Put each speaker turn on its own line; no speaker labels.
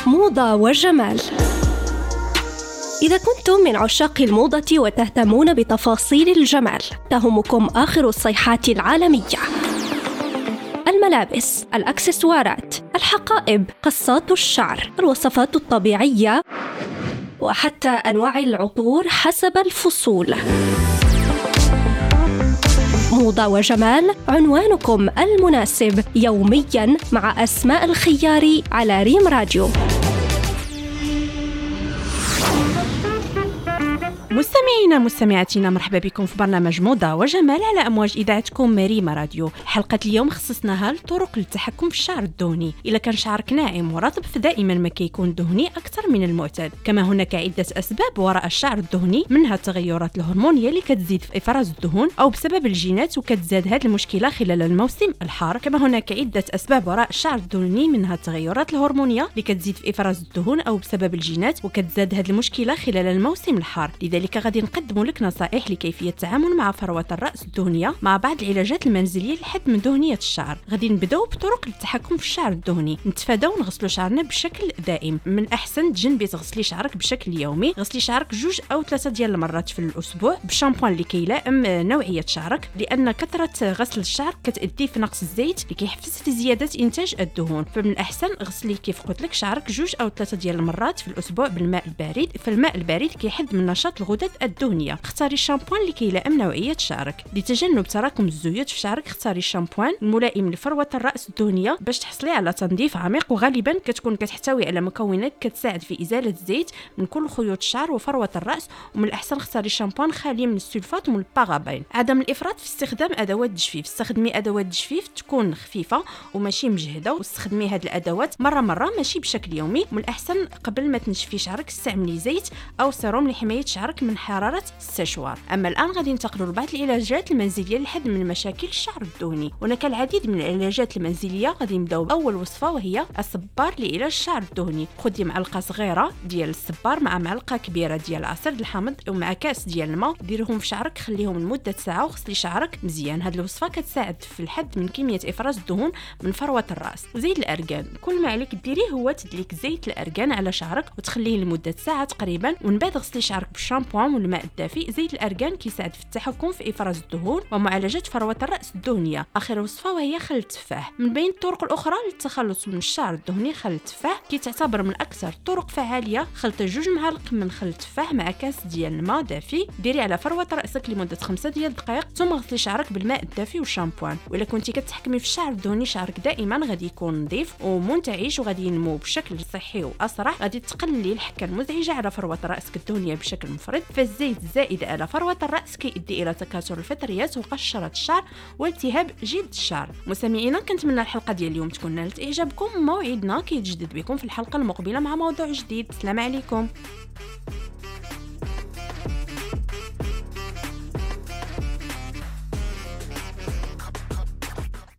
موضة وجمال. إذا كنتم من عشاق الموضة وتهتمون بتفاصيل الجمال، تهمكم آخر الصيحات العالمية: الملابس، الأكسسوارات، الحقائب، قصات الشعر، الوصفات الطبيعية، وحتى أنواع العطور حسب الفصول. موضة وجمال، عنوانكم المناسب يومياً مع أسماء الخياري على ريم راديو.
مستمعينا مستمعاتنا، مرحبا بكم في برنامج موضة وجمال على أمواج إذاعتكم ريم راديو. حلقة اليوم خصصناها لطرق للتحكم في الشعر الدهني. إلا كان شعرك ناعم ورطب فدائما ما كيكون دهني أكثر من المعتاد. كما هناك عدة أسباب وراء الشعر الدهني، منها التغيرات الهرمونية اللي كتزيد في إفراز الدهون أو بسبب الجينات وكتزاد هذه المشكلة خلال الموسم الحار. كما هناك عدة أسباب وراء الشعر الدهني، منها التغيرات الهرمونية اللي كتزيد في إفراز الدهون أو بسبب الجينات وكتزاد هذه المشكلة خلال الموسم الحار. لذلك غادي نقدم لك نصائح لكيفية التعامل مع فروة الرأس الدهنية مع بعض العلاجات المنزلية لحد من دهنية الشعر. غادي نبداو بطرق للتحكم في الشعر الدهني. نتفاداو نغسلوا شعرنا بشكل دائم. من الأحسن تجنبي تغسلي شعرك بشكل يومي. غسلي شعرك 2 أو 3 ديال المرات في الأسبوع بشامبوان اللي كيلائم نوعية شعرك، لأن كثرة غسل الشعر كتأدي في نقص الزيت اللي كيحفز في زيادة إنتاج الدهون. فمن الأحسن غسلي كيف قلت لك شعرك 2 أو 3 ديال المرات في الأسبوع بالماء البارد. فالماء البارد كيحد من نشاط الغدد الدهنية. اختاري الشامبوان اللي كيلائم نوعية شعرك. لتجنب تراكم الزيوت في شعرك اختاري الشامبوان الملائم لفروة الرأس الدهنية باش تحصلي على تنظيف عميق، وغالبا كتكون كتحتوي على مكونات كتساعد في إزالة الزيت من كل خيوط الشعر وفروة الرأس. ومن الأحسن اختاري شامبوان خالي من السلفات ومن البارابين. عدم الإفراط في استخدام أدوات التجفيف. استخدمي أدوات التجفيف تكون خفيفة وماشي مجهدة، واستخدمي هذه الأدوات مرة ماشي بشكل يومي. من الأحسن قبل ما تنشفي شعرك استعملي زيت أو سيروم لحماية شعرك من حرارة السشوار. أما الآن غادي ننتقلوا لبعض العلاجات المنزلية لحد من مشاكل الشعر الدهني. هناك العديد من العلاجات المنزلية. غادي نبداو بأول وصفة وهي الصبار لعلاج الشعر الدهني. خدي معلقة صغيرة ديال الصبار مع معلقة كبيرة ديال عصير الحامض ومع كاس ديال الماء، ديرهم في شعرك خليهم لمدة ساعة وغسلي شعرك مزيان. هذه الوصفة كتساعد في الحد من كمية إفراز الدهون من فروة الرأس. زيت الأرغان، كل ما عليك ديريه هو تدليك زيت الأرغان على شعرك وتخليه لمدة ساعة تقريبا، ومن بعد غسلي شعرك بالشامبوان والماء الدافئ. زيت الأرغان كيساعد في التحكم في إفراز الدهون ومعالجة فروة الرأس الدهنية. آخر وصفة وهي خل التفاح. من بين الطرق الأخرى للتخلص من الشعر الدهني، خل التفاح كيتعتبر من أكثر الطرق فعالية. خلطي 2 معالق من خل التفاح مع كاس ديال الماء دافي، ديري على فروة رأسك لمدة 5 ديال الدقائق، ثم غسلي شعرك بالماء الدافي والشامبوان. وإلا كنتي كتحكمي في الشعر الدهني، شعرك دائما غادي يكون نظيف ومنتعش وغادي ينمو بشكل صحي وأسرع. غادي تقللي الحكة المزعجة على فروة رأسك الدهنية بشكل مفرط. فالزيت الزائد على فروة الرأس كيؤدي إلى تكاثر الفطريات وقشرة الشعر والتهاب جلد الشعر. مستمعينا، كنتمنى الحلقة ديال اليوم تكون نالت إعجابكم. موعدنا كيتجدد بكم في الحلقة المقبلة مع موضوع جديد. السلام عليكم.